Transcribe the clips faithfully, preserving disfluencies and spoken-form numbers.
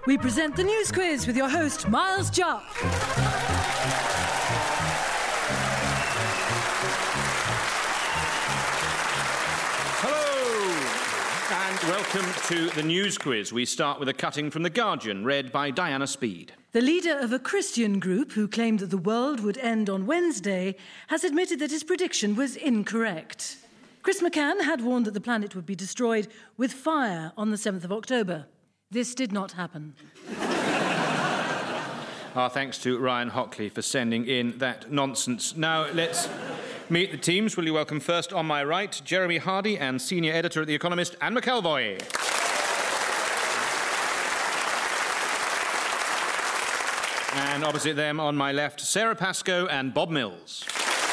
we present the News Quiz with your host, Miles Jupp. And welcome to the News Quiz. We start with a cutting from The Guardian, read by Diana Speed. The leader of a Christian group who claimed that the world would end on Wednesday has admitted that his prediction was incorrect. Chris McCann had warned that the planet would be destroyed with fire on the seventh of October. This did not happen. Our thanks to Ryan Hockley for sending in that nonsense. Now, let's meet the teams. Will you welcome first on my right, Jeremy Hardy and senior editor at The Economist, Anne McElvoy. And opposite them on my left, Sarah Pascoe and Bob Mills.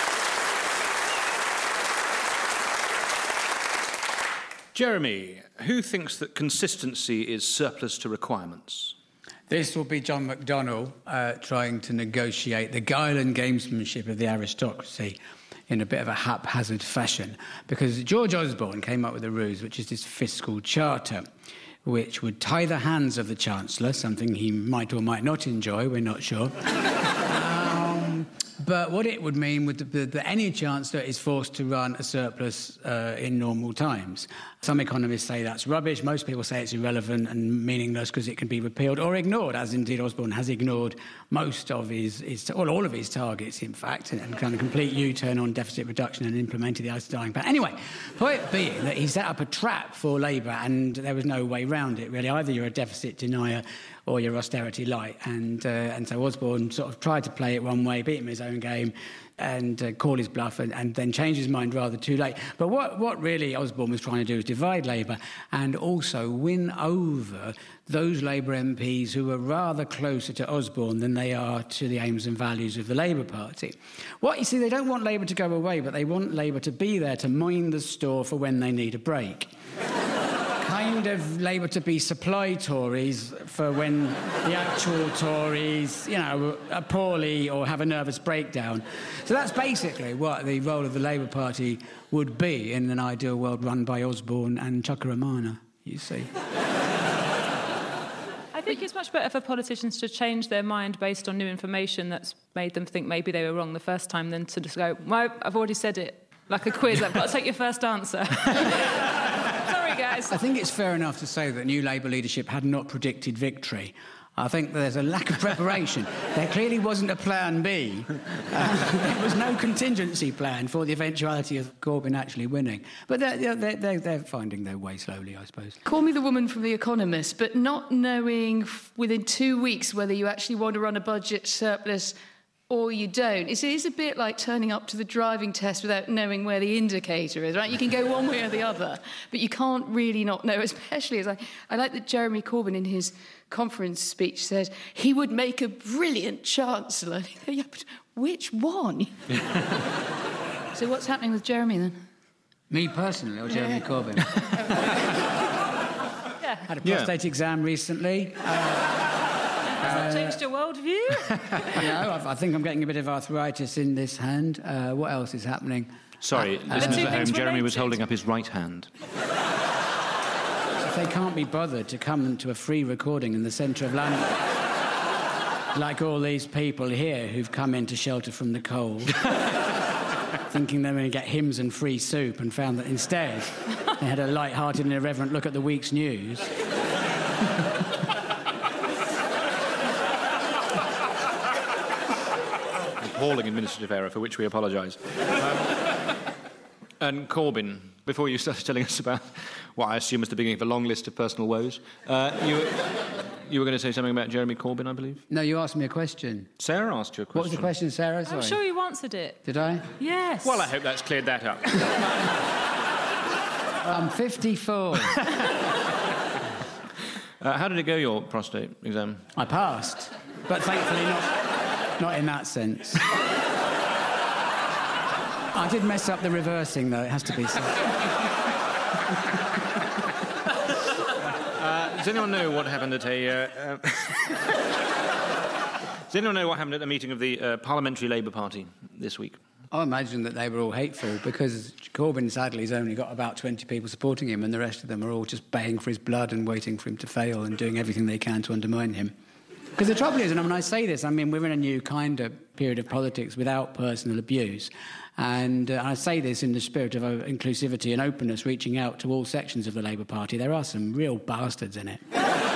Jeremy, who thinks that consistency is surplus to requirements? This will be John McDonnell uh, trying to negotiate the guile and gamesmanship of the aristocracy in a bit of a haphazard fashion, because George Osborne came up with a ruse, which is this fiscal charter, which would tie the hands of the Chancellor, something he might or might not enjoy, we're not sure. um, but what it would mean would be that any Chancellor is forced to run a surplus uh, in normal times. Some economists say that's rubbish. Most people say it's irrelevant and meaningless because it can be repealed or ignored, as indeed Osborne has ignored most of his, his well, all of his targets, in fact, and, and kind of complete U-turn on deficit reduction and implemented the Eisenstein plan. Anyway, point being that he set up a trap for Labour and there was no way round it, really. Either you're a deficit denier or you're austerity light. And, uh, and so Osborne sort of tried to play it one way, beat him in his own game, and uh, call his bluff and, and then change his mind rather too late. But what, what really Osborne was trying to do is divide Labour and also win over those Labour M Ps who are rather closer to Osborne than they are to the aims and values of the Labour Party. What you see, they don't want Labour to go away, but they want Labour to be there to mind the store for when they need a break. Kind of Labour to be supply Tories for when the actual Tories, you know, are poorly or have a nervous breakdown. So that's basically what the role of the Labour Party would be in an ideal world run by Osborne and Chuka-Ramana, you see. I think it's much better for politicians to change their mind based on new information that's made them think maybe they were wrong the first time than to just go, well, I've already said it, like a quiz, I've got to take your first answer. Sorry, guys. I think it's fair enough to say that new Labour leadership had not predicted victory. I think there's a lack of preparation. There clearly wasn't a plan B. Uh, there was no contingency plan for the eventuality of Corbyn actually winning. But they're, they're, they're, they're finding their way slowly, I suppose. Call me the woman from The Economist, but not knowing within two weeks whether you actually want to run a budget surplus or you don't. It is a bit like turning up to the driving test without knowing where the indicator is, right? You can go one way or the other, but you can't really not know, especially as I, I like that Jeremy Corbyn in his conference speech said he would make a brilliant chancellor. Yeah, but which one? So what's happening with Jeremy then? Me personally, or Jeremy yeah. Corbyn? yeah. Had a prostate yeah. exam recently. Uh, Has that changed your worldview? No, I think I'm getting a bit of arthritis in this hand. Uh, what else is happening? Sorry, uh, listeners uh, at home, Jeremy related. was holding up his right hand. If they can't be bothered to come to a free recording in the centre of London, like all these people here who've come in to shelter from the cold, thinking they were going to get hymns and free soup, and found that instead they had a light-hearted and irreverent look at the week's news. Appalling administrative error for which we apologise. Um, and Corbyn, before you started telling us about what I assume is the beginning of a long list of personal woes, uh, you, you were going to say something about Jeremy Corbyn, I believe? No, you asked me a question. Sarah asked you a question. What was the question, Sarah? Sorry. I'm sure you answered it. Did I? Yes. Well, I hope that's cleared that up. I'm fifty-four. uh, how did it go, your prostate exam? I passed, but thankfully not... Not in that sense. I did mess up the reversing, though, it has to be said. Uh, does anyone know what happened at a... Uh, uh... does anyone know what happened at a meeting of the uh, Parliamentary Labour Party this week? I imagine that they were all hateful because Corbyn, sadly, has only got about twenty people supporting him, and the rest of them are all just baying for his blood and waiting for him to fail and doing everything they can to undermine him. Because the trouble is, and when I say this, I mean, we're in a new kind of period of politics without personal abuse. And uh, I say this in the spirit of uh, inclusivity and openness, reaching out to all sections of the Labour Party. There are some real bastards in it.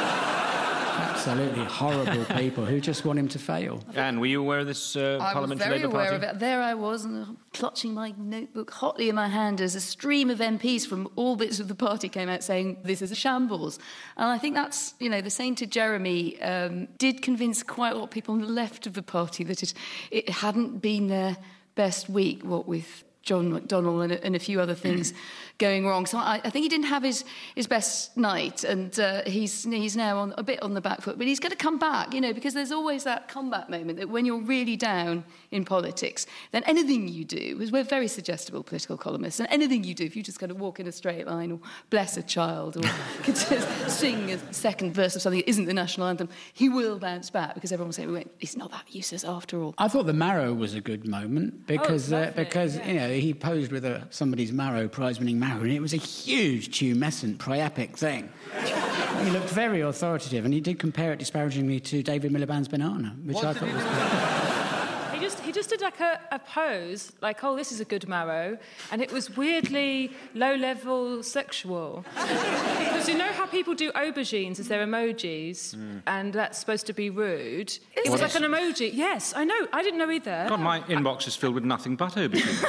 Absolutely horrible people who just want him to fail. Anne, were you aware of this uh, Parliamentary Labour Party? I was very aware of it. There I was, and clutching my notebook hotly in my hand as a stream of M Ps from all bits of the party came out saying, this is a shambles. And I think that's, you know, the sainted Jeremy um, did convince quite a lot of people on the left of the party that it, it hadn't been their best week, what with John McDonnell and a, and a few other things going wrong. So I, I think he didn't have his, his best night, and uh, he's he's now on, a bit on the back foot. But he's going to come back, you know, because there's always that comeback moment that when you're really down in politics, then anything you do, because we're very suggestible political columnists, and anything you do, if you just kind of walk in a straight line or bless a child or could just sing a second verse of something that isn't the national anthem, he will bounce back because everyone will say, well, it's not that useless after all. I thought the marrow was a good moment because, oh, uh, lovely, because yeah. you know, he posed with a, somebody's marrow, prize-winning marrow, and it was a huge, tumescent, priapic thing. He looked very authoritative, and he did compare it disparagingly to David Miliband's banana, which What I did thought he was... He just, he just did like a, a pose, like, oh, this is a good marrow, and it was weirdly low-level sexual. Because you know how people do aubergines as their emojis, mm. and that's supposed to be rude? Is it was like an emoji. Yes, I know. I didn't know either. God, my inbox is filled with nothing but aubergines.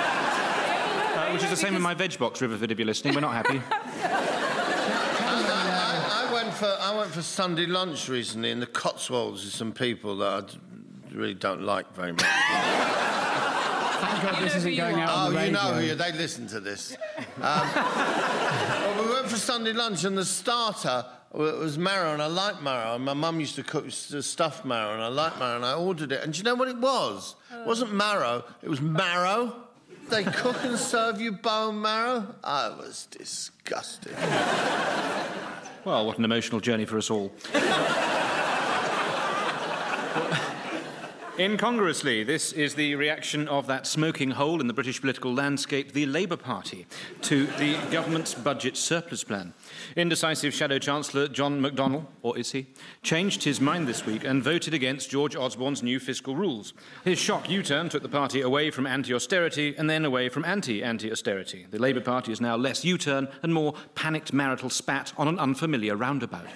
uh, which is the same in my veg box, Riverford, if you're listening. We're not happy. I, I, I, went for, I went for Sunday lunch recently in the Cotswolds with some people that I really don't like very much. Thank God this isn't going out on the radio. Oh, you know who you... They listen to this. Um, well, we went for Sunday lunch, and the starter was marrow, and I like marrow. And my mum used to cook stuffed marrow, and I like marrow, and I ordered it. And do you know what it was? Oh. It wasn't marrow, it was marrow. They cook and serve you bone marrow? I was disgusted. Well, what an emotional journey for us all. Incongruously, this is the reaction of that smoking hole in the British political landscape, the Labour Party, to the government's budget surplus plan. Indecisive Shadow Chancellor John McDonnell, or is he, changed his mind this week and voted against George Osborne's new fiscal rules. His shock U-turn took the party away from anti-austerity and then away from anti-anti-austerity. The Labour Party is now less U-turn and more panicked marital spat on an unfamiliar roundabout.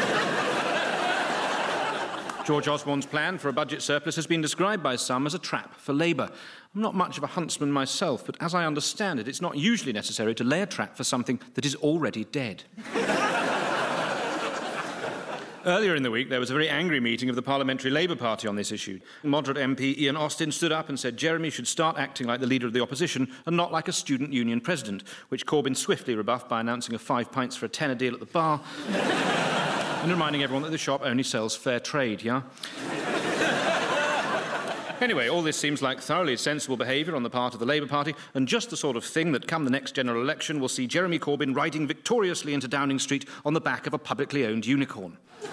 George Osborne's plan for a budget surplus has been described by some as a trap for Labour. I'm not much of a huntsman myself, but as I understand it, it's not usually necessary to lay a trap for something that is already dead. Earlier in the week, there was a very angry meeting of the Parliamentary Labour Party on this issue. Moderate M P Ian Austin stood up and said Jeremy should start acting like the leader of the opposition and not like a student union president, which Corbyn swiftly rebuffed by announcing a five pints for a tenner deal at the bar and reminding everyone that the shop only sells fair trade, yeah? Anyway, all this seems like thoroughly sensible behaviour on the part of the Labour Party, and just the sort of thing that, come the next general election, will see Jeremy Corbyn riding victoriously into Downing Street on the back of a publicly owned unicorn.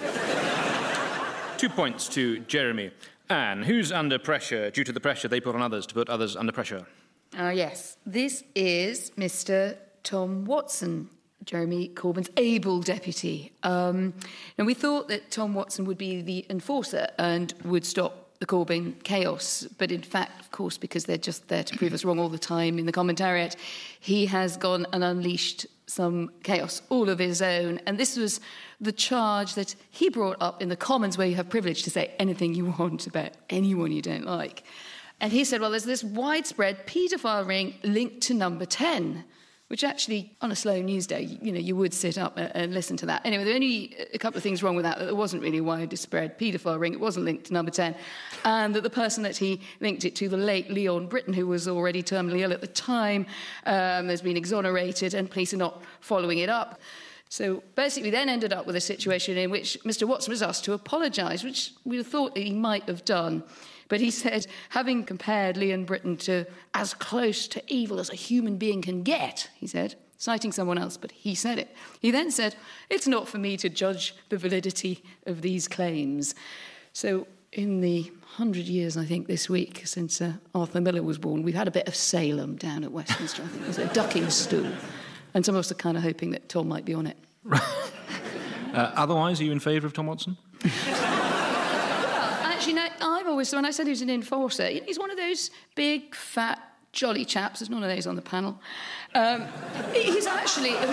Two points to Jeremy. Anne, who's under pressure due to the pressure they put on others to put others under pressure? Ah, uh, yes. This is Mister Tom Watson, Jeremy Corbyn's able deputy. Um, and we thought that Tom Watson would be the enforcer and would stop the Corbyn chaos. But in fact, of course, because they're just there to prove us wrong all the time in the commentariat, he has gone and unleashed some chaos all of his own. And this was the charge that he brought up in the Commons, where you have privilege to say anything you want about anyone you don't like. And he said, well, there's this widespread paedophile ring linked to number ten, which actually, on a slow news day, you know, you would sit up and listen to that. Anyway, there are only a couple of things wrong with that, that there wasn't really a widespread paedophile ring, it wasn't linked to number ten, and that the person that he linked it to, the late Leon Britton, who was already terminally ill at the time, um, has been exonerated, and police are not following it up. So basically, we then ended up with a situation in which Mister Watson was asked to apologise, which we thought he might have done. But he said, having compared Leon Britton to as close to evil as a human being can get, he said, citing someone else, but he said it. He then said, it's not for me to judge the validity of these claims. So in the hundred years, I think, this week since uh, Arthur Miller was born, we've had a bit of Salem down at Westminster. I think it was a ducking stool. And some of us are kind of hoping that Tom might be on it. uh, otherwise, are you in favour of Tom Watson? Actually, no, I've always, when I said he was an enforcer, he's one of those big, fat, jolly chaps. There's none of those on the panel. Um, he's actually... A,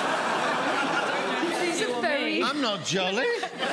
he's a very... I'm not jolly.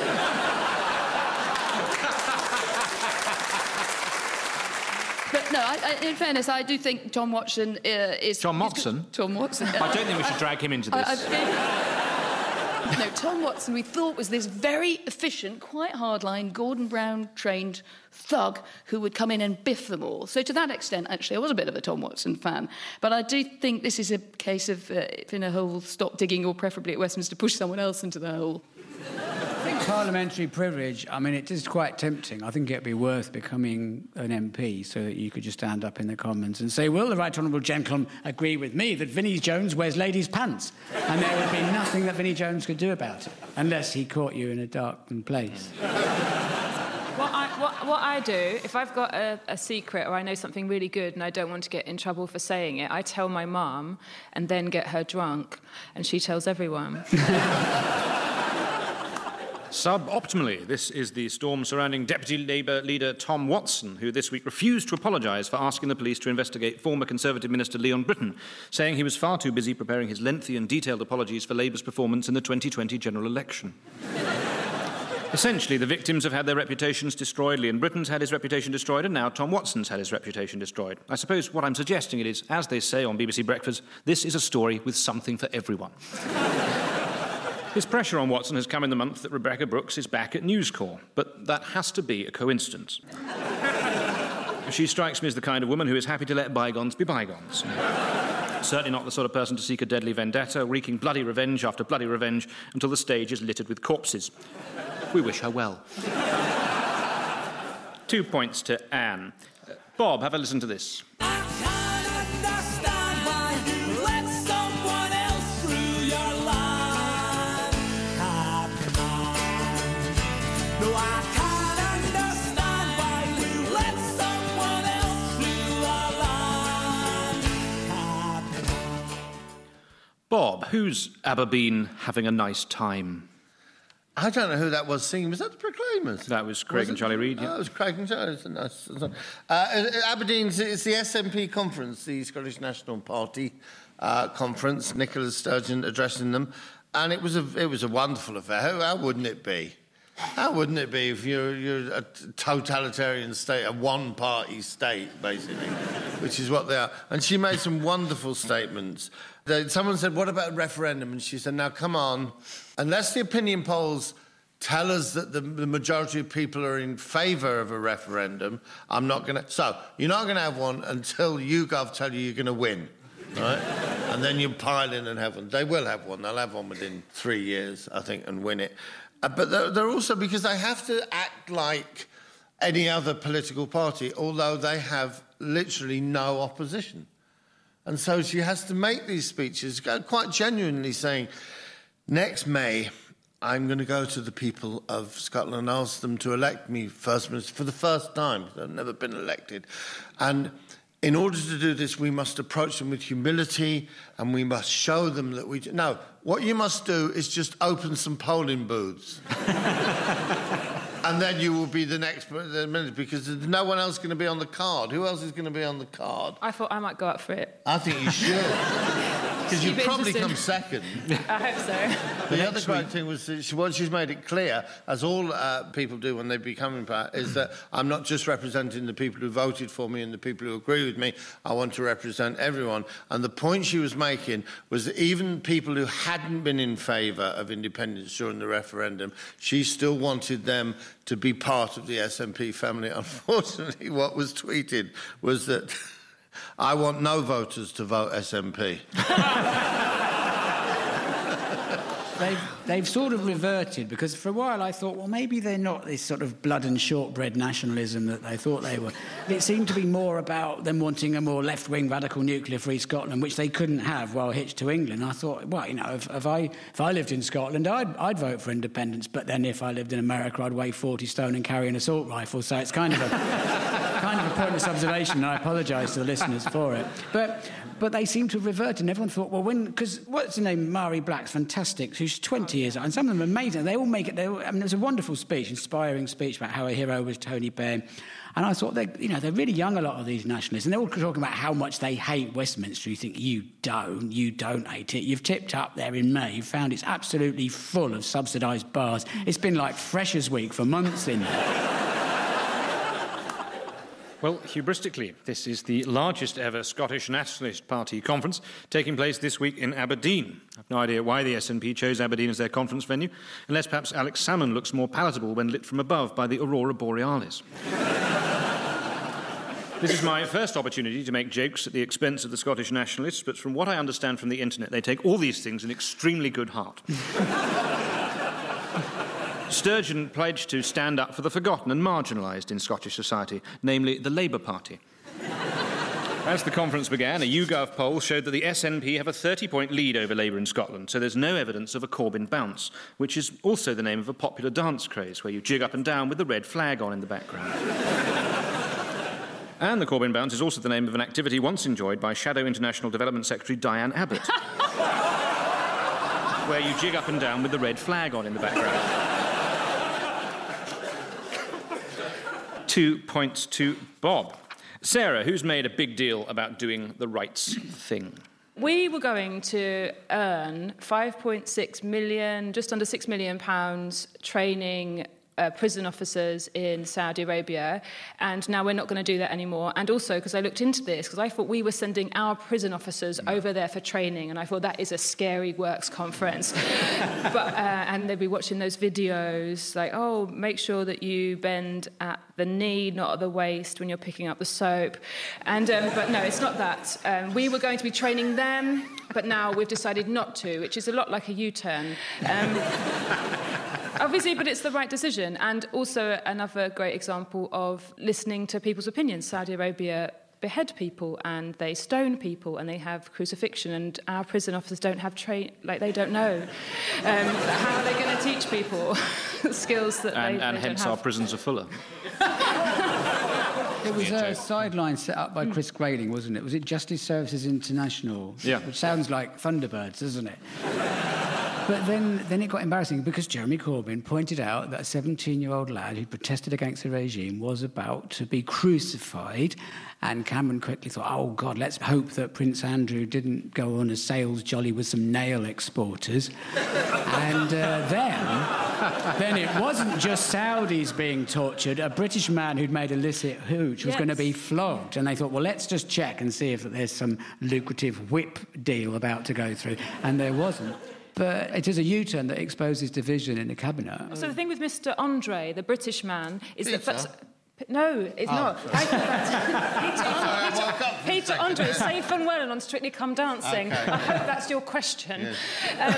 But no, I, I, in fairness, I do think Tom Watson uh, is... Tom Watson? Tom Watson. I don't think we should drag him into this. I, I, no, Tom Watson, we thought, was this very efficient, quite hardline, Gordon Brown-trained thug who would come in and biff them all. So to that extent, actually, I was a bit of a Tom Watson fan. But I do think this is a case of, uh, if in a hole, stop digging, or preferably at Westminster, push someone else into the hole. I think parliamentary privilege, I mean, it is quite tempting. I think it'd be worth becoming an M P so that you could just stand up in the Commons and say, will the right honourable gentleman agree with me that Vinnie Jones wears ladies' pants? And there would be nothing that Vinnie Jones could do about it, unless he caught you in a darkened place. What I, what, what I do, if I've got a, a secret or I know something really good and I don't want to get in trouble for saying it, I tell my mum and then get her drunk, and she tells everyone. Suboptimally, this is the storm surrounding Deputy Labour leader Tom Watson, who this week refused to apologise for asking the police to investigate former Conservative Minister Leon Britton, saying he was far too busy preparing his lengthy and detailed apologies for Labour's performance in the twenty twenty general election. Essentially, the victims have had their reputations destroyed, Leon Britton's had his reputation destroyed, and now Tom Watson's had his reputation destroyed. I suppose what I'm suggesting it is, as they say on B B C Breakfast, this is a story with something for everyone. His pressure on Watson has come in the month that Rebecca Brooks is back at News Corps, but that has to be a coincidence. She strikes me as the kind of woman who is happy to let bygones be bygones. Certainly not the sort of person to seek a deadly vendetta, wreaking bloody revenge after bloody revenge until the stage is littered with corpses. We wish her well. Two points to Anne. Uh, Bob, have a listen to this. Bob, who's Aberbean having a nice time? I don't know who that was singing. Was that the Proclaimers? That was Craig was and Charlie Reid. Yeah. Oh, it was Craig and Charlie. It's a nice, it's a, uh, Aberdeen's, it's the S N P conference, the Scottish National Party uh, conference. Nicola Sturgeon addressing them, and it was a it was a wonderful affair. How, how wouldn't it be? How wouldn't it be if you're, you're a totalitarian state, a one-party state, basically, which is what they are. And she made some wonderful statements. They, someone said, what about a referendum? And she said, now, come on, unless the opinion polls tell us that the, the majority of people are in favour of a referendum, I'm not going to... So, you're not going to have one until YouGov tell you you're going to win, right? And then you pile in and have one. They will have one. They'll have one within three years, I think, and win it. Uh, but they're, they're also, because they have to act like any other political party, although they have literally no opposition. And so she has to make these speeches, quite genuinely saying, next May, I'm going to go to the people of Scotland and ask them to elect me First Minister for the first time, because I've never been elected. And in order to do this, we must approach them with humility, and we must show them that we... Do. No, what you must do is just open some polling booths. And then you will be the next minister, because there's no one else going to be on the card. Who else is going to be on the card? I thought I might go up for it. I think you should. Because you'd probably come second. I hope so. The other great thing was that she, what she's made it clear, as all uh, people do when they become in power, is that I'm not just representing the people who voted for me and the people who agree with me. I want to represent everyone. And the point she was making was that even people who hadn't been in favour of independence during the referendum, she still wanted them to be part of the S N P family. Unfortunately, what was tweeted was that I want no voters to vote S N P. they've, they've sort of reverted, because for a while I thought, well, maybe they're not this sort of blood and shortbread nationalism that they thought they were. It seemed to be more about them wanting a more left-wing, radical, nuclear-free Scotland, which they couldn't have while hitched to England. I thought, well, you know, if, if I if I lived in Scotland, I'd, I'd vote for independence, but then if I lived in America, I'd weigh forty stone and carry an assault rifle, so it's kind of a, kind of a pointless observation, and I apologise to the listeners for it. But... But they seem to have reverted, and everyone thought, well, when... Because what's her name? Mari Black's fantastic. She's twenty years old, and some of them are amazing. They all make it... They all, I mean, it was a wonderful speech, inspiring speech about how a hero was Tony Benn. And I thought, they, you know, they're really young, a lot of these nationalists, and they're all talking about how much they hate Westminster. You think, you don't, you don't hate it. You've tipped up there in May. You've found it's absolutely full of subsidised bars. It's been like Freshers' Week for months in there. Well, hubristically, this is the largest ever Scottish Nationalist Party conference taking place this week in Aberdeen. I've no idea why the S N P chose Aberdeen as their conference venue, unless perhaps Alex Salmon looks more palatable when lit from above by the Aurora Borealis. This is my first opportunity to make jokes at the expense of the Scottish nationalists, but from what I understand from the internet, they take all these things in extremely good heart. Sturgeon pledged to stand up for the forgotten and marginalised in Scottish society, namely the Labour Party. As the conference began, a YouGov poll showed that the S N P have a thirty-point lead over Labour in Scotland, so there's no evidence of a Corbyn bounce, which is also the name of a popular dance craze where you jig up and down with the red flag on in the background. And the Corbyn bounce is also the name of an activity once enjoyed by Shadow International Development Secretary Diane Abbott, where you jig up and down with the red flag on in the background. Two points to Bob. Sarah, who's made a big deal about doing the rights thing? We were going to earn five point six million, just under six million pounds training Uh, prison officers in Saudi Arabia, and now we're not going to do that anymore. And also, because I looked into this, because I thought we were sending our prison officers over there for training, and I thought that is a scary works conference. but uh, and they'd be watching those videos, like, oh, make sure that you bend at the knee, not at the waist, when you're picking up the soap. And um, but no, it's not that. Um, we were going to be training them, but now we've decided not to, which is a lot like a U-turn. Um, Obviously, but it's the right decision. And also another great example of listening to people's opinions. Saudi Arabia behead people and they stone people and they have crucifixion, and our prison officers don't have train, like they don't know. Um, how are they going to teach people skills that and, they, and they hence don't have? our prisons are fuller. It was a sideline set up by Chris Grayling, wasn't it? Was it Justice Services International? Yeah. Which sounds like Thunderbirds, doesn't it? But then, then it got embarrassing because Jeremy Corbyn pointed out that a seventeen-year-old lad who protested against the regime was about to be crucified, and Cameron quickly thought, oh, God, let's hope that Prince Andrew didn't go on a sales jolly with some nail exporters. and uh, then, then it wasn't just Saudis being tortured. A British man who'd made illicit hooch was Yes. going to be flogged. And they thought, well, let's just check and see if there's some lucrative whip deal about to go through. And there wasn't. But it is a U-turn that exposes division in the cabinet. So the thing with Mister Andre, the British man, is Peter? that... That's, no, it's Oh, not. I thought that. Peter, Sorry, I Peter, woke up for a Peter second. Andre is safe and well and on Strictly Come Dancing. Okay. I hope that's your question. Yes.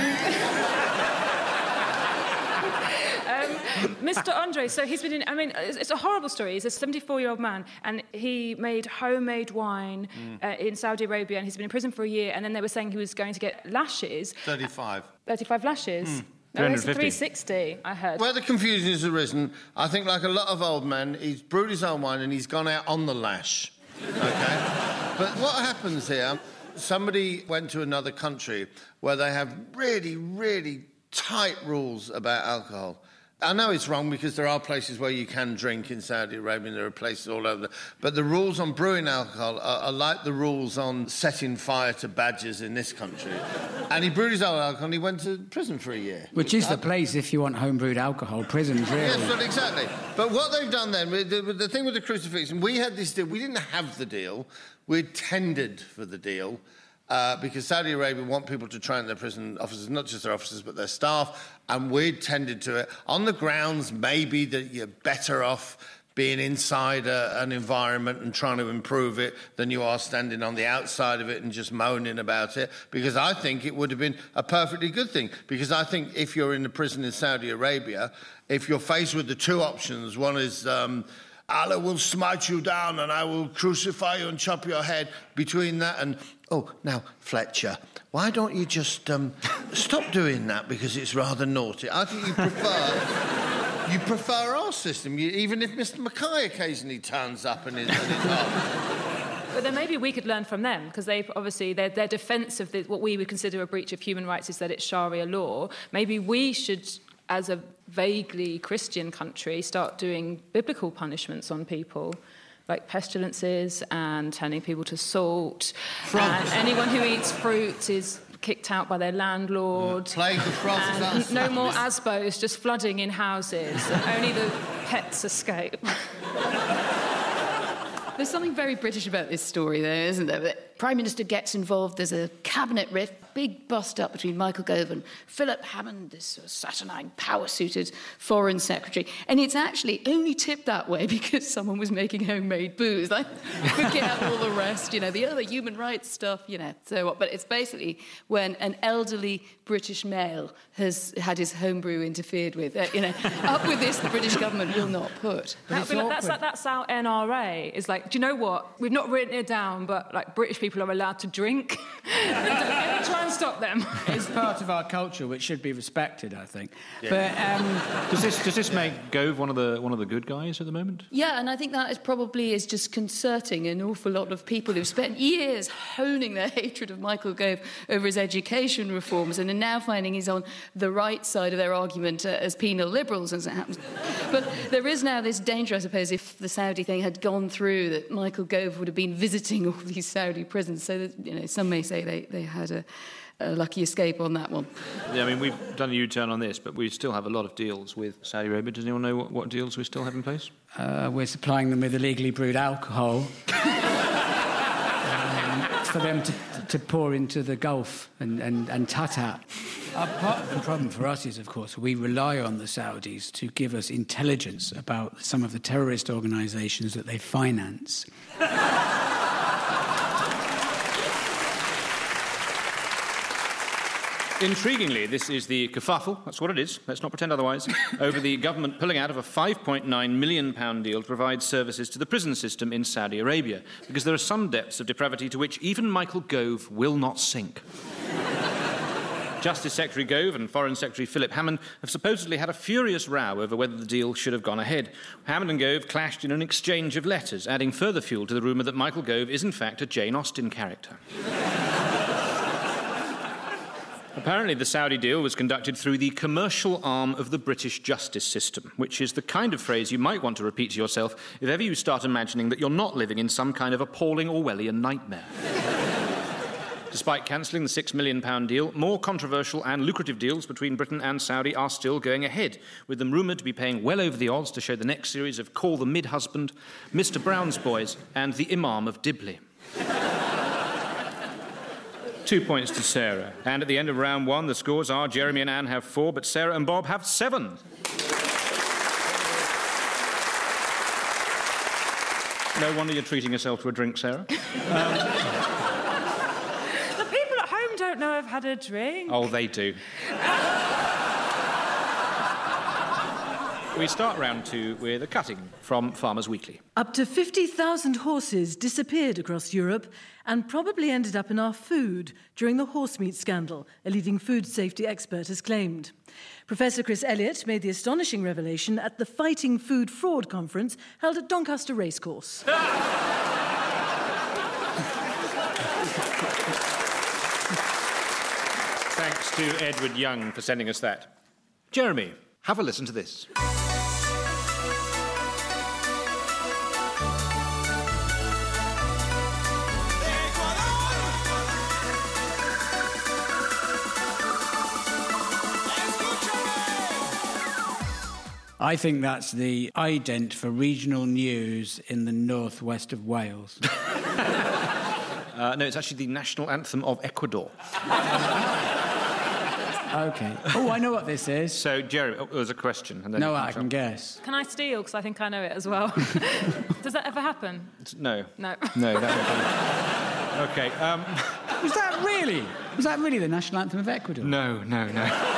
Um, um, Mister Andre, so he's been in... I mean, it's, it's a horrible story. He's a seventy-four-year-old man, and he made homemade wine mm. uh, in Saudi Arabia, and he's been in prison for a year, and then they were saying he was going to get lashes. thirty-five. thirty-five lashes. Mm. No, it's three hundred fifty. three sixty, I heard. Where the confusion has arisen, I think like a lot of old men, he's brewed his own wine and he's gone out on the lash. OK? But what happens here, somebody went to another country where they have really, really tight rules about alcohol. I know it's wrong because there are places where you can drink in Saudi Arabia and there are places all over. But the rules on brewing alcohol are, are like the rules on setting fire to badgers in this country. And he brewed his own alcohol and he went to prison for a year. Which is the place if you want home-brewed alcohol, prisons, really. Yes, well, exactly. But what they've done then, the, the thing with the crucifixion, we had this deal. We didn't have the deal. We tendered for the deal. Uh, because Saudi Arabia want people to train their prison officers, not just their officers, but their staff, and we tended to it on the grounds maybe that you're better off being inside a, an environment and trying to improve it than you are standing on the outside of it and just moaning about it, because I think it would have been a perfectly good thing. Because I think if you're in the prison in Saudi Arabia, if you're faced with the two options, one is um, Allah will smite you down and I will crucify you and chop your head, between that and, oh, now, Fletcher, why don't you just um, stop doing that because it's rather naughty? I think you prefer... You prefer our system, you, even if Mister Mackay occasionally turns up and is, and is not. But then maybe we could learn from them, because they've obviously, their, their defence of the, what we would consider a breach of human rights is that it's Sharia law. Maybe we should, as a vaguely Christian country, start doing biblical punishments on people, like pestilences and turning people to salt. And anyone who eats fruit is kicked out by their landlord. Yeah. Plague the frogs. And no more asbos, just flooding in houses. And only the pets escape. There's something very British about this story, though, isn't there? The Prime Minister gets involved, there's a cabinet rift, big bust-up between Michael Gove and Philip Hammond, this sort of saturnine, power-suited foreign secretary. And it's actually only tipped that way because someone was making homemade booze. Like, forget out all the rest, you know, the other human rights stuff, you know, so what. But it's basically when an elderly British male has had his homebrew interfered with. Uh, you know, up with this, the British government will not put. That'd be like, that's, like, that's our N R A. It's like, do you know what? We've not written it down, but, like, British people are allowed to drink. Try and stop them. It's part of our culture, which should be respected, I think. Yeah. But um, does this does this make Gove one of the one of the good guys at the moment? Yeah, and I think that is probably is just concerting an awful lot of people who've spent years honing their hatred of Michael Gove over his education reforms and are now finding he's on the right side of their argument uh, as penal liberals, as it happens. But there is now this danger, I suppose, if the Saudi thing had gone through, that Michael Gove would have been visiting all these Saudi prisons. So that, you know, some may say they, they had a, a lucky escape on that one. Yeah, I mean, we've done a U-turn on this, but we still have a lot of deals with Saudi Arabia. Does anyone know what, what deals we still have in place? Uh, we're supplying them with illegally brewed alcohol um, for them to, to pour into the Gulf and, and, and Tatat. Uh, part of the problem for us is, of course, we rely on the Saudis to give us intelligence about some of the terrorist organisations that they finance. Intriguingly, this is the kerfuffle, that's what it is, let's not pretend otherwise, over the government pulling out of a five point nine million pounds deal to provide services to the prison system in Saudi Arabia, because there are some depths of depravity to which even Michael Gove will not sink. Justice Secretary Gove and Foreign Secretary Philip Hammond have supposedly had a furious row over whether the deal should have gone ahead. Hammond and Gove clashed in an exchange of letters, adding further fuel to the rumour that Michael Gove is in fact a Jane Austen character. Apparently, the Saudi deal was conducted through the commercial arm of the British justice system, which is the kind of phrase you might want to repeat to yourself if ever you start imagining that you're not living in some kind of appalling Orwellian nightmare. Despite cancelling the six million pounds deal, more controversial and lucrative deals between Britain and Saudi are still going ahead, with them rumoured to be paying well over the odds to show the next series of Call the Mid-Husband, Mister Brown's Boys and The Imam of Dibley. Two points to Sarah. And at the end of round one, the scores are Jeremy and Anne have four, but Sarah and Bob have seven. No wonder you're treating yourself to a drink, Sarah. Um, the people at home don't know I've had a drink. Oh, they do. We start round two with a cutting from Farmers Weekly. Up to fifty thousand horses disappeared across Europe and probably ended up in our food during the horse meat scandal, a leading food safety expert has claimed. Professor Chris Elliott made the astonishing revelation at the Fighting Food Fraud Conference held at Doncaster Racecourse. Thanks to Edward Young for sending us that. Jeremy, have a listen to this. I think that's the ident for regional news in the northwest of Wales. uh, no, it's actually the national anthem of Ecuador. OK. Oh, I know what this is. So, Jeremy, oh, there was a question. And then No, you I can can guess. Can I steal? Because I think I know it as well. Does that ever happen? No. No. No, that would be... OK. Um... Was that really? Was that really the national anthem of Ecuador? No, no, no.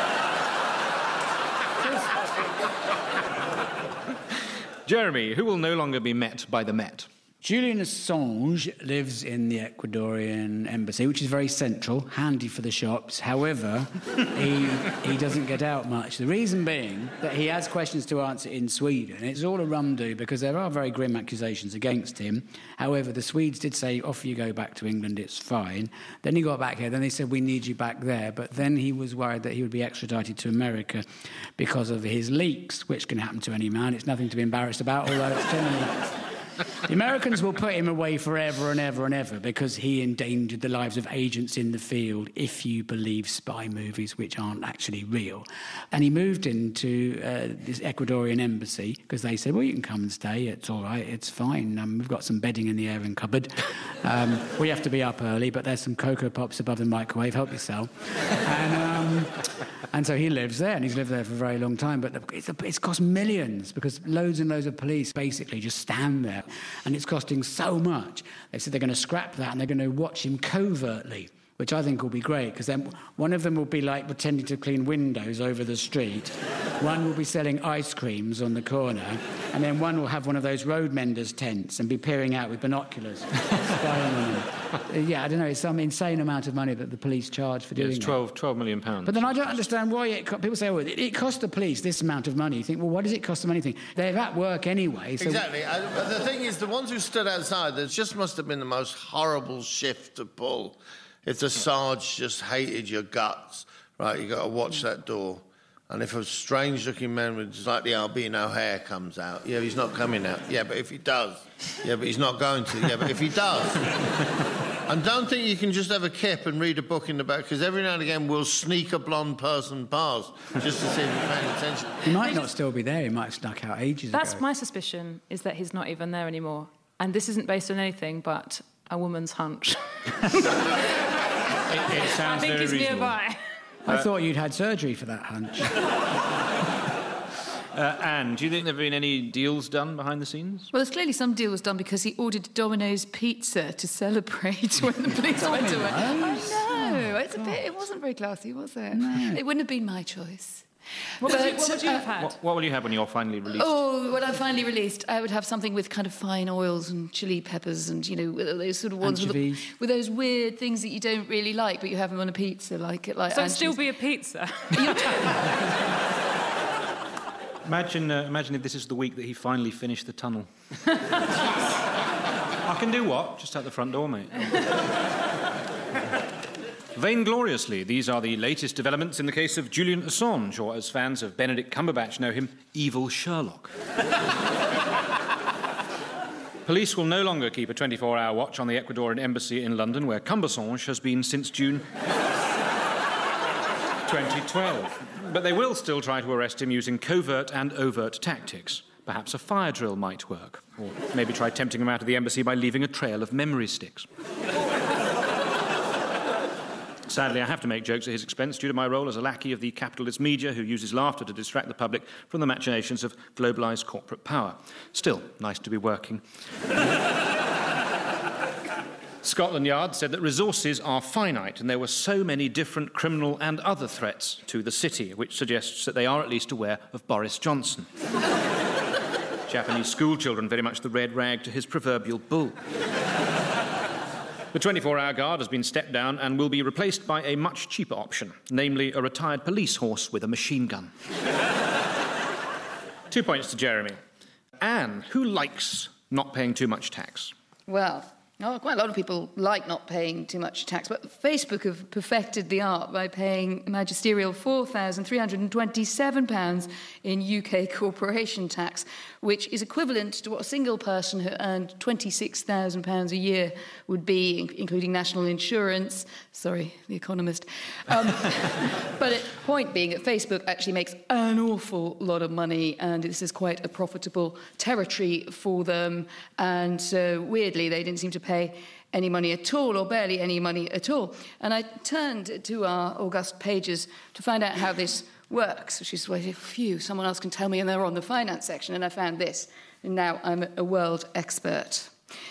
Jeremy, who will no longer be met by the Met? Julian Assange lives in the Ecuadorian embassy, which is very central, handy for the shops. However, he, he doesn't get out much. The reason being that he has questions to answer in Sweden. It's all a rum-do because there are very grim accusations against him. However, the Swedes did say, off you go back to England, it's fine. Then he got back here. Then they said, we need you back there. But then he was worried that he would be extradited to America because of his leaks, which can happen to any man. It's nothing to be embarrassed about, although it's generally... The Americans will put him away forever and ever and ever because he endangered the lives of agents in the field, if you believe spy movies, which aren't actually real. And he moved into uh, this Ecuadorian embassy because they said, well, you can come and stay. It's all right. It's fine. Um, we've got some bedding in the airing cupboard. Um, we have to be up early, but there's some Cocoa Pops above the microwave. Help yourself. And, um, and so he lives there, and he's lived there for a very long time. But it's, it's cost millions because loads and loads of police basically just stand there. And it's costing so much. They said they're going to scrap that and they're going to watch him covertly, which I think will be great, because then one of them will be like pretending to clean windows over the street, one will be selling ice creams on the corner, and then one will have one of those road menders tents and be peering out with binoculars, spying on them. Uh, yeah, I don't know, it's some insane amount of money that the police charge for doing yeah, it's twelve, twelve million pounds. But then I don't understand why it... Co- people say, oh, it, it cost the police this amount of money. You think, well, what does it cost them anything? They're at work anyway, so... Exactly. I, but the thing is, the ones who stood outside, there just must have been the most horrible shift to pull. If the Sarge just hated your guts, right, you got to watch that door. And if a strange-looking man with slightly albino hair comes out, yeah, he's not coming out. Yeah, but if he does, yeah, but he's not going to. Yeah, but if he does. And don't think you can just have a kip and read a book in the back, because every now and again we'll sneak a blonde person past just to see if you're paying attention. He might not still be there. He might have snuck out ages That's ago. my suspicion, is that he's not even there anymore. And this isn't based on anything but a woman's hunch. It, it sounds I think very he's reasonable. nearby. I uh, thought you'd had surgery for that hunch. uh, Anne, do you think there have been any deals done behind the scenes? Well, there's clearly some deals done because he ordered Domino's pizza to celebrate when the police went away. I know. It's a bit, it wasn't very classy, was it? No. It wouldn't have been my choice. What would, you, what would you have uh, had? What, what will you have when you're finally released? Oh, when I'm finally released, I would have something with kind of fine oils and chili peppers and, you know, those sort of ones with, the, with those weird things that you don't really like, but you have them on a pizza, like it, like. So it'd still be a pizza. Imagine, uh, imagine if this is the week that he finally finished the tunnel. I can do what? Just out the front door, mate. Vaingloriously, these are the latest developments in the case of Julian Assange, or as fans of Benedict Cumberbatch know him, Evil Sherlock. Police will no longer keep a twenty-four hour watch on the Ecuadorian embassy in London, where Cumbersange has been since June twenty twelve. But they will still try to arrest him using covert and overt tactics. Perhaps a fire drill might work, or maybe try tempting him out of the embassy by leaving a trail of memory sticks. Sadly, I have to make jokes at his expense due to my role as a lackey of the capitalist media who uses laughter to distract the public from the machinations of globalised corporate power. Still, nice to be working. Scotland Yard said that resources are finite and there were so many different criminal and other threats to the city, which suggests that they are at least aware of Boris Johnson. Japanese schoolchildren very much the red rag to his proverbial bull. The twenty-four hour guard has been stepped down and will be replaced by a much cheaper option, namely a retired police horse with a machine gun. Two points to Jeremy. Anne, who likes not paying too much tax? Well, oh, quite a lot of people like not paying too much tax, but Facebook have perfected the art by paying a magisterial four thousand three hundred twenty-seven pounds in U K corporation tax, which is equivalent to what a single person who earned twenty-six thousand pounds a year would be, including national insurance. Sorry, The Economist. Um, but the point being that Facebook actually makes an awful lot of money, and this is quite a profitable territory for them. And so, weirdly, they didn't seem to pay any money at all, or barely any money at all. And I turned to our august pages to find out how this works, which is, well, phew, someone else can tell me, and they're on the finance section, and I found this, and now I'm a world expert.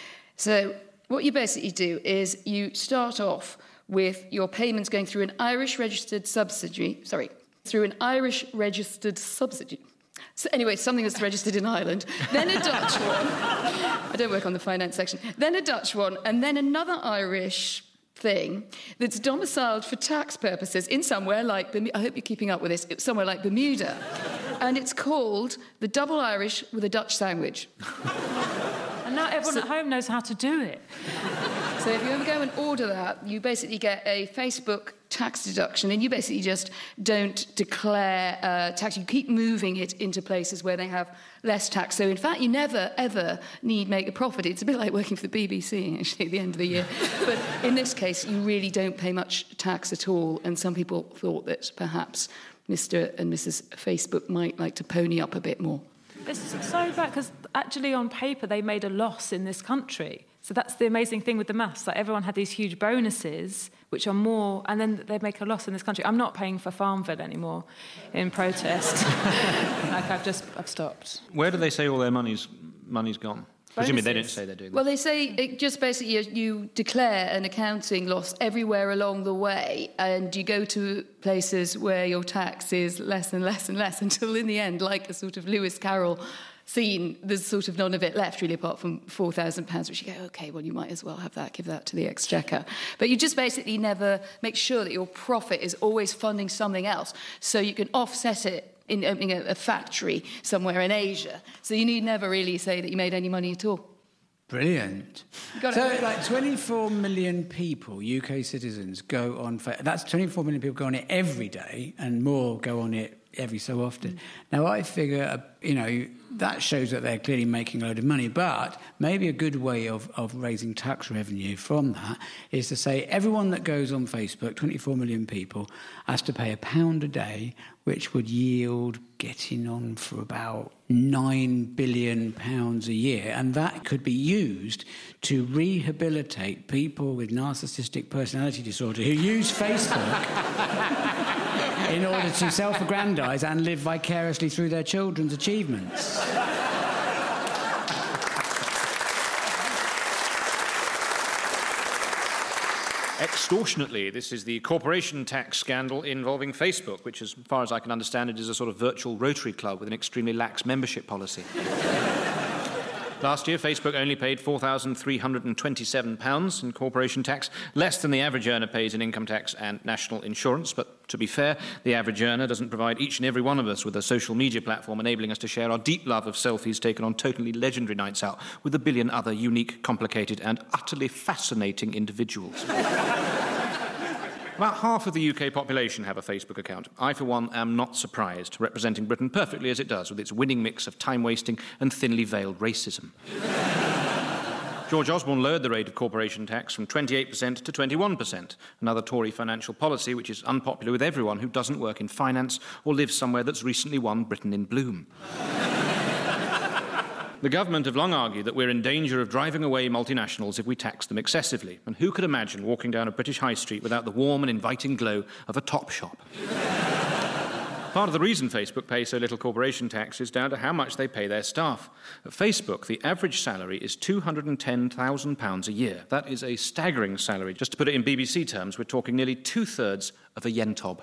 So what you basically do is you start off with your payments going through an Irish registered subsidiary, sorry, through an Irish registered subsidiary. So anyway, something that's registered in Ireland, then a Dutch one. I don't work on the finance section. Then a Dutch one, and then another Irish thing that's domiciled for tax purposes in somewhere like, I hope you're keeping up with this, it's somewhere like Bermuda. And it's called the double Irish with a Dutch sandwich. And now everyone so, at home knows how to do it. So if you ever go and order that, you basically get a Facebook tax deduction, and you basically just don't declare uh, tax. You keep moving it into places where they have less tax. So in fact, you never, ever need make a profit. It's a bit like working for the B B C, actually, at the end of the year. But in this case, you really don't pay much tax at all, and some people thought that perhaps Mister and Missus Facebook might like to pony up a bit more. It's so bad, because actually on paper they made a loss in this country. So that's the amazing thing with the maths. Like, everyone had these huge bonuses, which are more, and then they make a loss in this country. I'm not paying for Farmville anymore in protest. Like, I've just, I've stopped. Where do they say all their money's, money's gone? Presumably they didn't say they're doing that. Well, they say it just basically you, you declare an accounting loss everywhere along the way, and you go to places where your tax is less and less and less until in the end, like a sort of Lewis Carroll scene, there's sort of none of it left, really, apart from four thousand pounds, which you go, OK, well, you might as well have that, give that to the Exchequer. But you just basically never make sure that your profit is always funding something else, so you can offset it in opening a, a factory somewhere in Asia. So you need never really say that you made any money at all. Brilliant. So, like, twenty-four million people, U K citizens, go on... That's twenty-four million people go on it every day, and more go on it every so often. Mm. Now, I figure, you know, that shows that they're clearly making a load of money, but maybe a good way of, of raising tax revenue from that is to say everyone that goes on Facebook, twenty-four million people, has to pay a pound a day, which would yield getting on for about nine billion pounds a year, and that could be used to rehabilitate people with narcissistic personality disorder who use Facebook in order to self-aggrandise and live vicariously through their children's achievements. Extortionately, this is the corporation tax scandal involving Facebook, which, as far as I can understand it, is a sort of virtual Rotary Club with an extremely lax membership policy. Last year, Facebook only paid four thousand three hundred twenty-seven pounds in corporation tax, less than the average earner pays in income tax and national insurance. But to be fair, the average earner doesn't provide each and every one of us with a social media platform enabling us to share our deep love of selfies taken on totally legendary nights out with a billion other unique, complicated and utterly fascinating individuals. About half of the U K population have a Facebook account. I, for one, am not surprised, representing Britain perfectly as it does, with its winning mix of time-wasting and thinly veiled racism. George Osborne lowered the rate of corporation tax from twenty-eight percent to twenty-one percent, another Tory financial policy which is unpopular with everyone who doesn't work in finance or lives somewhere that's recently won Britain in Bloom. The government have long argued that we're in danger of driving away multinationals if we tax them excessively, and who could imagine walking down a British high street without the warm and inviting glow of a top shop? Part of the reason Facebook pays so little corporation tax is down to how much they pay their staff. At Facebook, the average salary is two hundred ten thousand pounds a year. That is a staggering salary. Just to put it in B B C terms, we're talking nearly two-thirds of a yentob.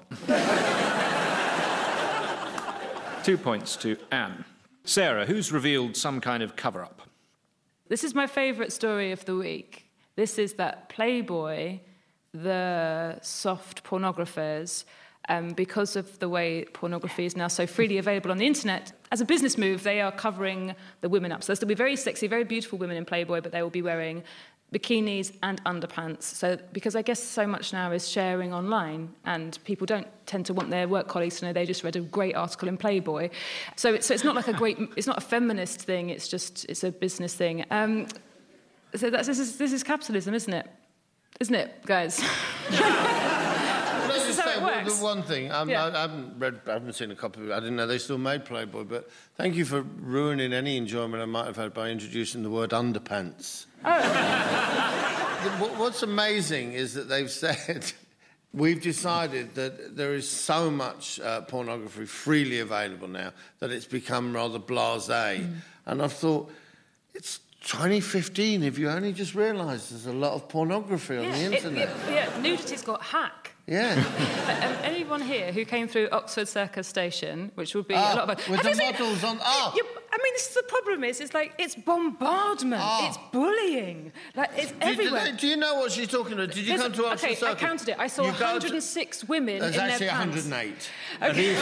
Two points to Anne. Sarah, who's revealed some kind of cover-up? This is my favourite story of the week. This is that Playboy, the soft pornographers, um, because of the way pornography is now so freely available on the internet, as a business move, they are covering the women up. So there'll still be very sexy, very beautiful women in Playboy, but they will be wearing bikinis and underpants. So, because I guess so much now is sharing online, and people don't tend to want their work colleagues to know they just read a great article in Playboy. So, it's, so it's not like a great, it's not a feminist thing. It's just, it's a business thing. Um, so that's, this is this is capitalism, isn't it? Isn't it, guys? This is how it works. The one thing, um, Yeah. I, I haven't read, I haven't seen a copy of it. I didn't know they still made Playboy, but thank you for ruining any enjoyment I might have had by introducing the word underpants. Oh. the, what's amazing is that they've said we've decided that there is so much uh, pornography freely available now that it's become rather blasé. Mm. And I've thought, it's twenty fifteen. Have you only just realised there's a lot of pornography on yeah, the internet? It, it, yeah, nudity's got hack. Yeah. um, anyone here who came through Oxford Circus Station, which would be oh, a lot of... With the models on... Oh. You, I mean, this is the problem is, it's like, it's bombardment, oh. it's bullying, like, it's Did, everywhere. Did, do you know what she's talking about? Did you There's, come to Oxford okay, Circus? I counted it. I saw you one hundred six to... women There's in actually their pants. one hundred eight. Okay.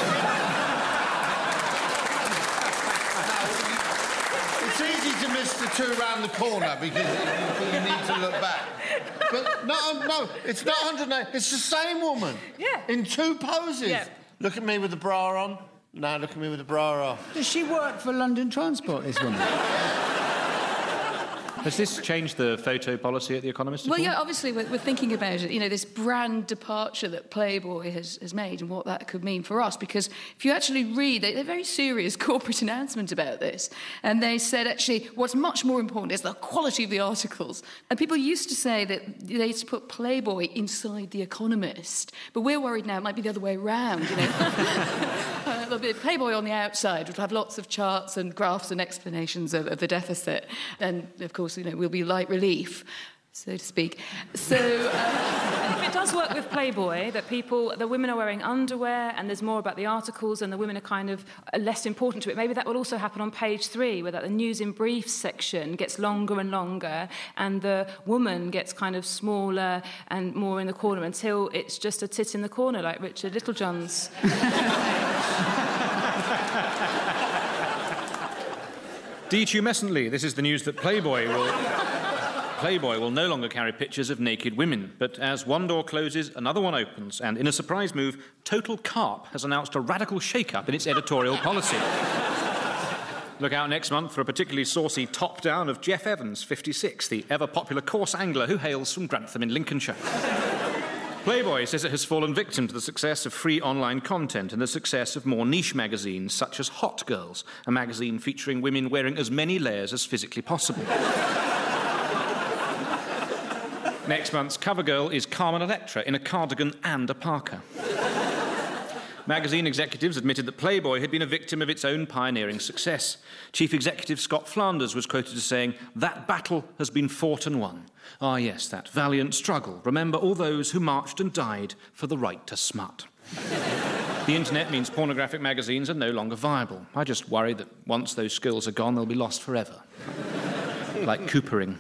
It's easy to miss the two round the corner because you, you need to look back. But no, no, it's not one hundred eight. It's the same woman. Yeah. In two poses. Yeah. Look at me with the bra on. Now look at me with the bra off. Does she work for London Transport, this woman? Has this changed the photo policy at The Economist at Well, all? yeah, obviously we're, we're thinking about it, you know, this brand departure that Playboy has, has made and what that could mean for us, because if you actually read, they, they're very serious corporate announcement about this, and they said, actually, what's much more important is the quality of the articles. And people used to say that they used to put Playboy inside The Economist, but we're worried now it might be the other way around, you know. uh, there'll be Playboy on the outside, which will have lots of charts and graphs and explanations of, of the deficit, and, of course, you know, we'll be light relief, so to speak. So, uh, if it does work with Playboy, that people, the women are wearing underwear, and there's more about the articles, and the women are kind of less important to it. Maybe that will also happen on page three, where that the news in brief section gets longer and longer, and the woman gets kind of smaller and more in the corner until it's just a tit in the corner, like Richard Littlejohn's. Detumescently, this is the news that Playboy will... Playboy will no longer carry pictures of naked women, but as one door closes, another one opens, and in a surprise move, Total Carp has announced a radical shake-up in its editorial policy. Look out next month for a particularly saucy top-down of Jeff Evans, fifty-six, the ever-popular coarse angler who hails from Grantham in Lincolnshire. Playboy says it has fallen victim to the success of free online content and the success of more niche magazines, such as Hot Girls, a magazine featuring women wearing as many layers as physically possible. Next month's cover girl is Carmen Electra in a cardigan and a parka. Magazine executives admitted that Playboy had been a victim of its own pioneering success. Chief Executive Scott Flanders was quoted as saying, "That battle has been fought and won. Ah, yes, that valiant struggle. Remember all those who marched and died for the right to smut." The internet means pornographic magazines are no longer viable. I just worry that once those skills are gone, they'll be lost forever. Like coopering.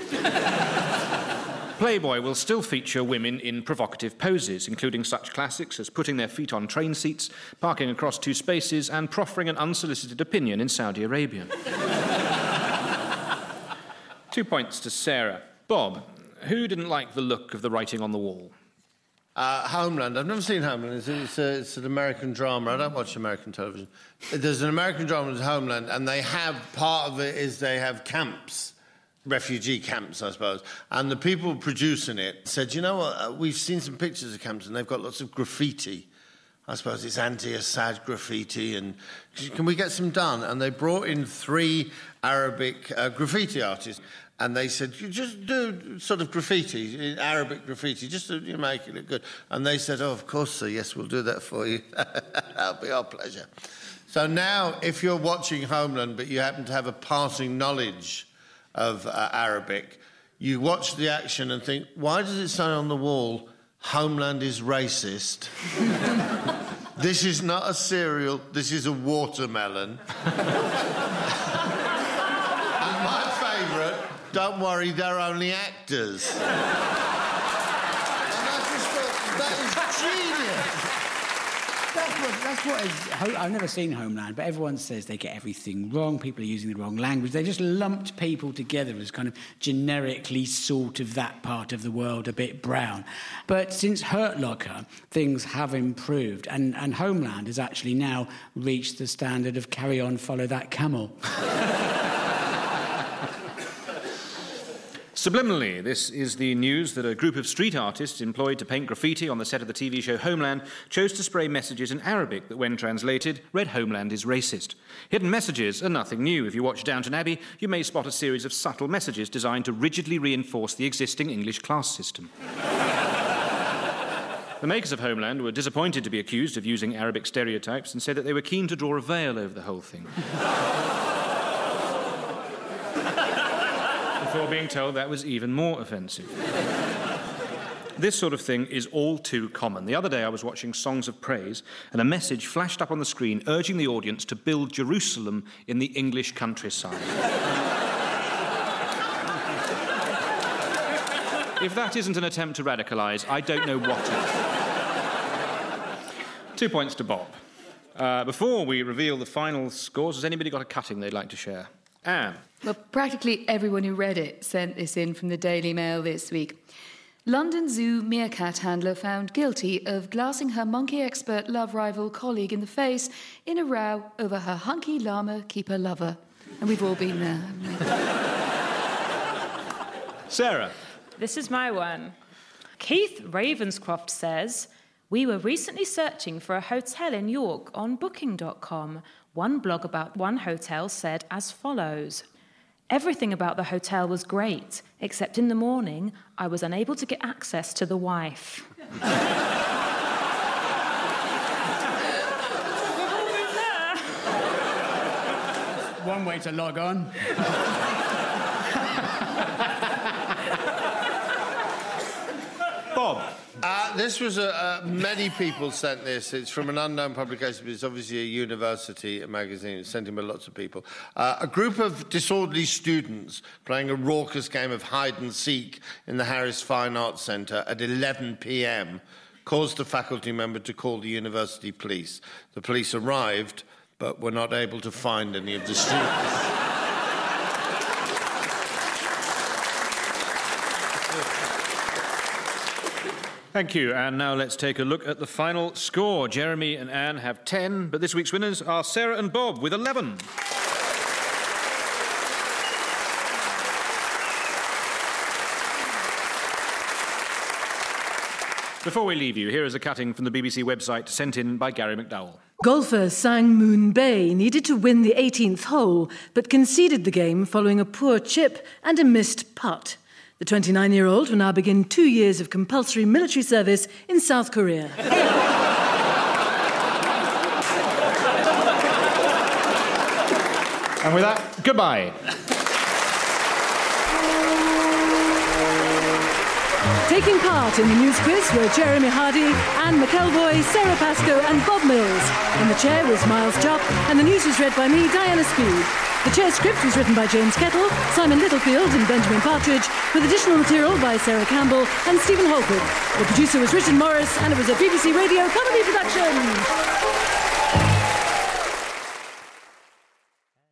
Playboy will still feature women in provocative poses, including such classics as putting their feet on train seats, parking across two spaces, and proffering an unsolicited opinion in Saudi Arabia. Two points to Sarah. Bob, who didn't like the look of the writing on the wall? Uh, Homeland. I've never seen Homeland. It's, it's, a, it's an American drama. I don't watch American television. There's an American drama called Homeland, and they have, part of it is they have camps. Refugee camps, I suppose. And the people producing it said, you know what, uh, we've seen some pictures of camps and they've got lots of graffiti. I suppose it's anti-Assad graffiti, and can we get some done? And they brought in three Arabic uh, graffiti artists, and they said, you just do sort of graffiti, Arabic graffiti, just to you make it look good. And they said, oh, of course, sir, yes, we'll do that for you. That'll be our pleasure. So now, if you're watching Homeland, but you happen to have a passing knowledge of uh, Arabic, you watch the action and think, why does it say on the wall, Homeland is racist? This is not a cereal, this is a watermelon. And my favourite, don't worry, they're only actors. And I just thought, that is genius. That's what, that's what is... I've never seen Homeland, but everyone says they get everything wrong. People are using the wrong language. They just lumped people together as kind of generically sort of that part of the world, a bit brown. But since Hurt Locker, things have improved, and, and Homeland has actually now reached the standard of Carry On, Follow That Camel. Subliminally, this is the news that a group of street artists employed to paint graffiti on the set of the T V show Homeland chose to spray messages in Arabic that, when translated, read "Homeland is racist." Hidden messages are nothing new. If you watch Downton Abbey, you may spot a series of subtle messages designed to rigidly reinforce the existing English class system. The makers of Homeland were disappointed to be accused of using Arabic stereotypes and said that they were keen to draw a veil over the whole thing. Before being told that was even more offensive. This sort of thing is all too common. The other day I was watching Songs of Praise and a message flashed up on the screen urging the audience to build Jerusalem in the English countryside. If that isn't an attempt to radicalise, I don't know what is. Two points to Bob. Uh, before we reveal the final scores, has anybody got a cutting they'd like to share? Anne. Well, practically everyone who read it sent this in from the Daily Mail this week. London Zoo meerkat handler found guilty of glassing her monkey expert love rival colleague in the face in a row over her hunky llama keeper lover. And we've all been there, haven't we? Sarah. This is my one. Keith Ravenscroft says, "We were recently searching for a hotel in York on booking dot com. One blog about one hotel said as follows: everything about the hotel was great, except in the morning I was unable to get access to the wife." One way to log on. Bob. Uh, this was a, uh, many people sent this. It's from an unknown publication, but it's obviously a university magazine. It's sent in by lots of people. Uh, a group of disorderly students playing a raucous game of hide and seek in the Harris Fine Arts Centre at eleven p m caused a faculty member to call the university police. The police arrived, but were not able to find any of the students. Thank you, and now let's take a look at the final score. Jeremy and Anne have ten, but this week's winners are Sarah and Bob with eleven. Before we leave you, here is a cutting from the B B C website sent in by Gary McDowell. Golfer Sang Moon Bae needed to win the eighteenth hole, but conceded the game following a poor chip and a missed putt. The twenty-nine-year-old will now begin two years of compulsory military service in South Korea. And with that, goodbye. Taking part in the news quiz were Jeremy Hardy, Anne McElvoy, Sarah Pascoe and Bob Mills. In the chair was Miles Jopp, and the news was read by me, Diana Speed. The chair script was written by James Kettle, Simon Littlefield and Benjamin Partridge, with additional material by Sarah Campbell and Stephen Holford. The producer was Richard Morris, and it was a B B C Radio comedy production.